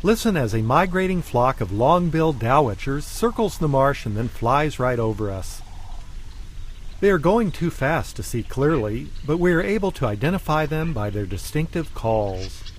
Listen as a migrating flock of long-billed dowitchers circles the marsh and then flies right over us. They are going too fast to see clearly, but we are able to identify them by their distinctive calls.